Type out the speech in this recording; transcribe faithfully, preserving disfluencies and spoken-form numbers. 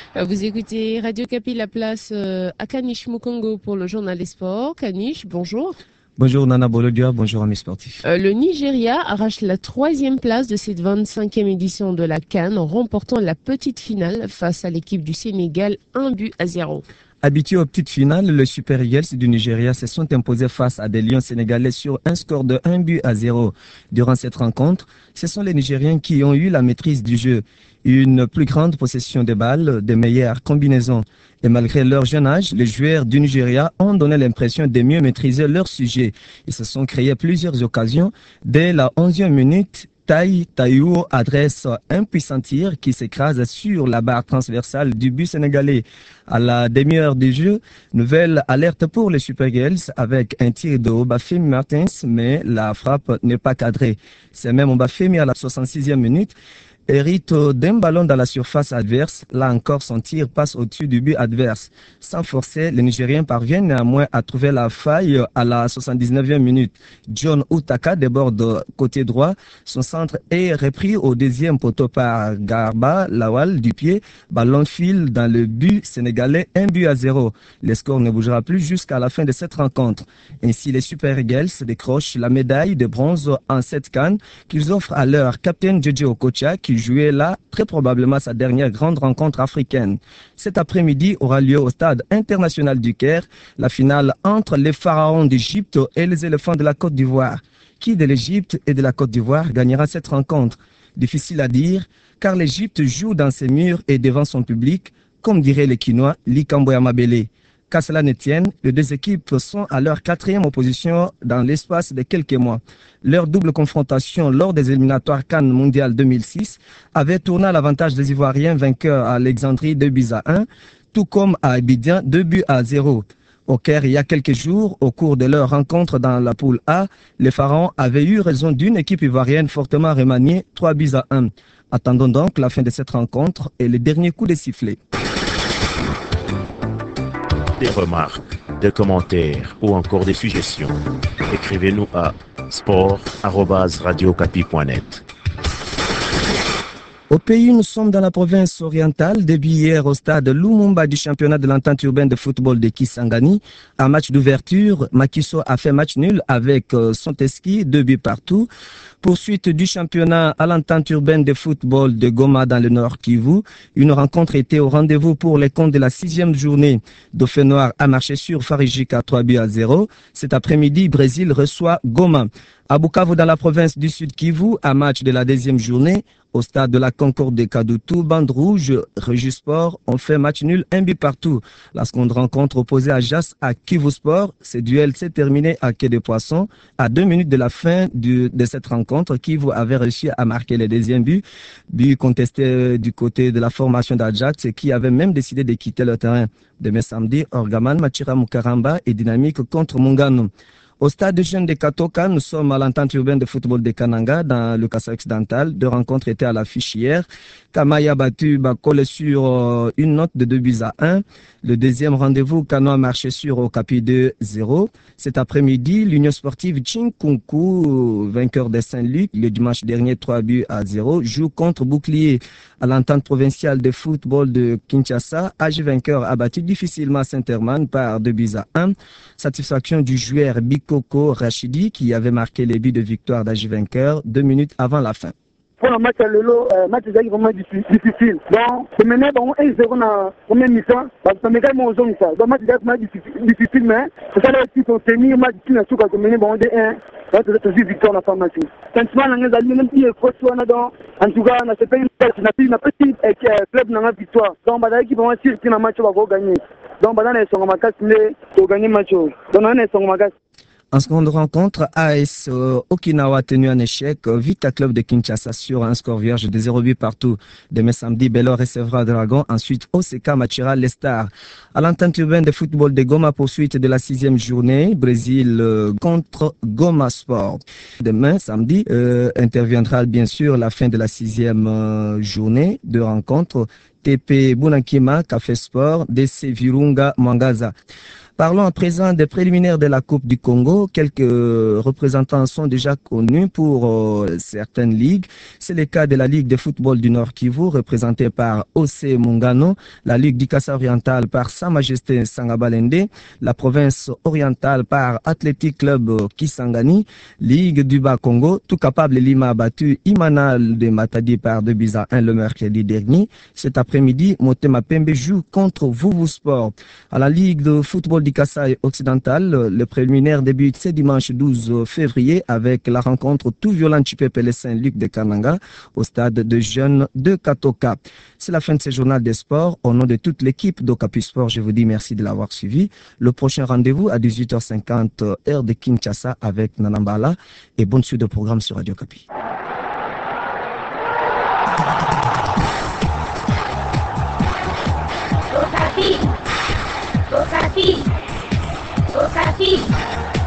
Vous écoutez Radio Kapi, la place à Kanish Mukongo pour le journal des sports. Kanish, bonjour. Bonjour Nana Bolodia, bonjour amis sportifs. Euh, le Nigeria arrache la troisième place de cette vingt-cinquième édition de la CAN en remportant la petite finale face à l'équipe du Sénégal, un but à zéro. Habitués aux petites finales, les Super Eagles du Nigeria se sont imposés face à des Lions sénégalais sur un score de un but à zéro. Durant cette rencontre, ce sont les Nigériens qui ont eu la maîtrise du jeu, une plus grande possession de balles, de meilleures combinaisons. Et malgré leur jeune âge, les joueurs du Nigeria ont donné l'impression de mieux maîtriser leur sujet. Ils se sont créés plusieurs occasions. Dès la onzième minute, Tai Taïwo adresse un puissant tir qui s'écrase sur la barre transversale du but sénégalais. À la demi-heure du jeu, nouvelle alerte pour les Super Eagles avec un tir de Obafemi Martins, mais la frappe n'est pas cadrée. C'est même Obafemi à la soixante-sixième minute hérite d'un ballon dans la surface adverse. Là encore, son tir passe au-dessus du but adverse. Sans forcer, les Nigériens parviennent néanmoins à trouver la faille à la soixante-dix-neuvième minute. John Utaka déborde côté droit. Son centre est repris au deuxième poteau par Garba Lawal du pied. Ballon file dans le but sénégalais, un but à zéro. Le score ne bougera plus jusqu'à la fin de cette rencontre. Ainsi, les Super Eagles décrochent la médaille de bronze en cette CAN qu'ils offrent à leur capitaine J J Okocha qui jouait là très probablement sa dernière grande rencontre africaine. Cet après-midi aura lieu au stade international du Caire la finale entre les pharaons d'Égypte et les éléphants de la Côte d'Ivoire. Qui de l'Égypte et de la Côte d'Ivoire gagnera cette rencontre? Difficile à dire car l'Égypte joue dans ses murs et devant son public, comme dirait les Quinois, Likamboya Mabele. Qu'à cela ne tienne, les deux équipes sont à leur quatrième opposition dans l'espace de quelques mois. Leur double confrontation lors des éliminatoires CAN mondial deux mille six avait tourné à l'avantage des Ivoiriens vainqueurs à Alexandrie deux buts à un, tout comme à Abidjan deux buts à zéro. Au Caire, il y a quelques jours, au cours de leur rencontre dans la poule A, les Pharaons avaient eu raison d'une équipe ivoirienne fortement remaniée, trois buts à un. Attendons donc la fin de cette rencontre et le dernier coup de sifflet. Des remarques, des commentaires ou encore des suggestions, écrivez-nous à sport arobase radio kapi point net. Au pays, nous sommes dans la province orientale. Début hier au stade Lumumba du championnat de l'entente urbaine de football de Kisangani. Un match d'ouverture, Makiso a fait match nul avec euh, Sonteski, deux buts partout. Poursuite du championnat à l'entente urbaine de football de Goma dans le Nord Kivu. Une rencontre était au rendez-vous pour les comptes de la sixième journée. Dauphin Noir a marché sur Farijika trois buts à zéro. Cet après-midi, Brésil reçoit Goma. À Bukavu, dans la province du Sud Kivu, un match de la deuxième journée. Au stade de la Concorde de Kadutu, bande rouge, Régis Sport ont fait match nul, un but partout. La seconde rencontre opposée à Jas à Kivu Sport, ce duel s'est terminé à Quai des Poissons. À deux minutes de la fin du, de cette rencontre, Kivu avait réussi à marquer le deuxième but. But contesté du côté de la formation d'Ajax qui avait même décidé de quitter le terrain. Demain samedi, Orgaman, Machira Mukaramba et Dynamique contre Mungano. Au stade de jeunes de Katoka, nous sommes à l'entente urbaine de football de Kananga dans le Kassai occidental. Deux rencontres étaient à l'affiche hier. Kamaya a battu Bakole sur euh, une note de deux buts à un. Le deuxième rendez-vous, Kano a marché sur Okapi deux zéro. Cet après-midi, l'Union sportive Chinkunku, vainqueur de Saint-Luc, le dimanche dernier trois buts à zéro, joue contre Bouclier. À l'entente provinciale de football de Kinshasa, A G vainqueur a battu difficilement Saint-Herman par deux buts à un. Satisfaction du joueur Bikoko Rachidi qui avait marqué les buts de victoire d'A G vainqueur deux minutes avant la fin. Pour le match à Lolo, le match est vraiment difficile. Donc, c'est maintenant bon, un zéro dans la première mi-temps. Parce que c'est mon zone ça. Donc, le match est vraiment difficile, mais c'est ça là aussi qu'on s'est mis au match qui n'a pas de mener bon de un. Donc, c'est toujours victoire dans la formation. Sentiment, on a gagné même si il faut soit dans. En tout cas, on a fait une petite, on a petit club dans la victoire. Donc, on a équipe on va tirer dans le match on va gagner. Donc, on a son macasse pour gagner le match. Donc, on a son macasse. En seconde rencontre, A S euh, Okinawa tenu en échec, euh, Vita Club de Kinshasa sur un score vierge de zéro but partout. Demain samedi, Belo recevra Dragon. Ensuite, O C K matchera les Stars. À l'entente urbaine de football de Goma, poursuite de la sixième journée, Brésil euh, contre Goma Sport. Demain samedi, euh, interviendra bien sûr la fin de la sixième euh, journée de rencontre. T P Bunankima, Café Sport, D C Virunga, Mangaza. Parlons à présent des préliminaires de la Coupe du Congo. Quelques représentants sont déjà connus pour euh, certaines ligues. C'est le cas de la Ligue de football du Nord Kivu, représentée par O C Mungano, la Ligue du Kassa oriental par Sa Majesté Sangabalende, la province orientale par Athletic Club Kisangani, Ligue du Bas-Congo, tout capable Lima a battu Imanal de Matadi par deux buts à un le mercredi dernier. Cet après-midi, Motema Pembe joue contre Vuvu Sport. À la Ligue de football du Kasaï occidental, le préliminaire débute ce dimanche douze février avec la rencontre tout violent Chipepele Saint-Luc de Kananga au stade de jeunes de Katoka. C'est la fin de ce journal des sports. Au nom de toute l'équipe d'Okapi Sport, je vous dis merci de l'avoir suivi. Le prochain rendez-vous à dix-huit heures cinquante heure de Kinshasa avec Nanambala et bonne suite de programme sur Radio Okapi. Okapi. Okapi. Okapi.